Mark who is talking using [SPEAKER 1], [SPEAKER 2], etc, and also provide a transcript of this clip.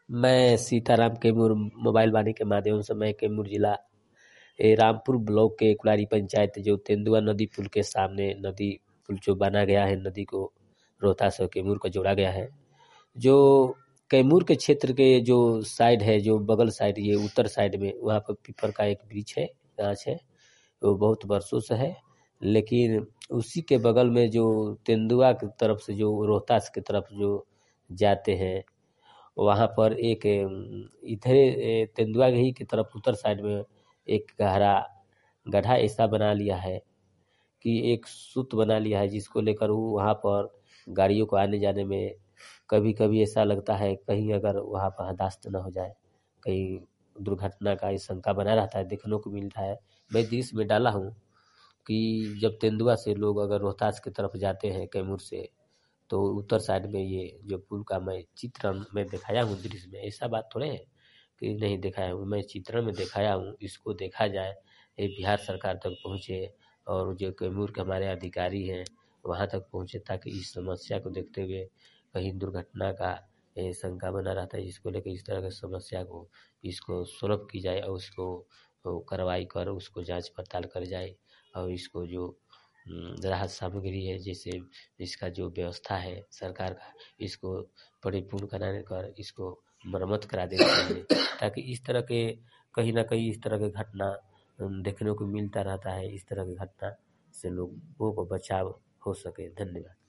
[SPEAKER 1] मैं सीताराम कैमूर मोबाइल वाणी के माध्यम से मैं कैमूर जिला रामपुर ब्लॉक के कुलारी पंचायत जो तेंदुआ नदी पुल के सामने नदी पुल जो बना गया है, नदी को रोहतास और कैमूर को जोड़ा गया है। जो कैमूर के क्षेत्र के जो साइड है, जो बगल साइड, ये उत्तर साइड में वहाँ पर पीपल का एक वृक्ष है, गाछ है, वो बहुत वर्षों से है। लेकिन उसी के बगल में जो तेंदुआ की तरफ से जो रोहतास की तरफ जो जाते हैं, वहाँ पर एक इधर तेंदुआ ही की तरफ उत्तर साइड में एक गड्ढा ऐसा बना लिया है कि एक सूत बना लिया है, जिसको लेकर वो वहाँ पर गाड़ियों को आने जाने में कभी कभी ऐसा लगता है कहीं अगर वहाँ पर हादसा न हो जाए, कहीं दुर्घटना का ये शंका बना रहता है, देखने को मिलता है। मैं दृश्य में डाला हूँ कि जब तेंदुआ से लोग अगर रोहतास की तरफ जाते हैं कैमूर से, तो उत्तर साइड में ये जो पुल का मैं चित्रण में दिखाया हूँ दृश्य में, ऐसा बात थोड़े है कि नहीं दिखाया हूँ, मैं चित्रण में दिखाया हूँ। इसको देखा जाए, ये बिहार सरकार तक पहुँचे और जो कैमूर के हमारे अधिकारी हैं वहाँ तक पहुँचे, ताकि इस समस्या को देखते हुए कहीं दुर्घटना का शंका बना रहता है, जिसको लेकर इस तरह की समस्या को इसको सुलभ की जाए और उसको कार्रवाई कर उसको जांच पड़ताल कर जाए और इसको जो राहत सामग्री है, जैसे इसका जो व्यवस्था है सरकार का, इसको परिपूर्ण कराने कर इसको मरम्मत करा देना चाहिए, ताकि इस तरह के कहीं ना कहीं इस तरह के घटना देखने को मिलता रहता है। इस तरह की घटना से लोगों को बचाव हो सके। धन्यवाद।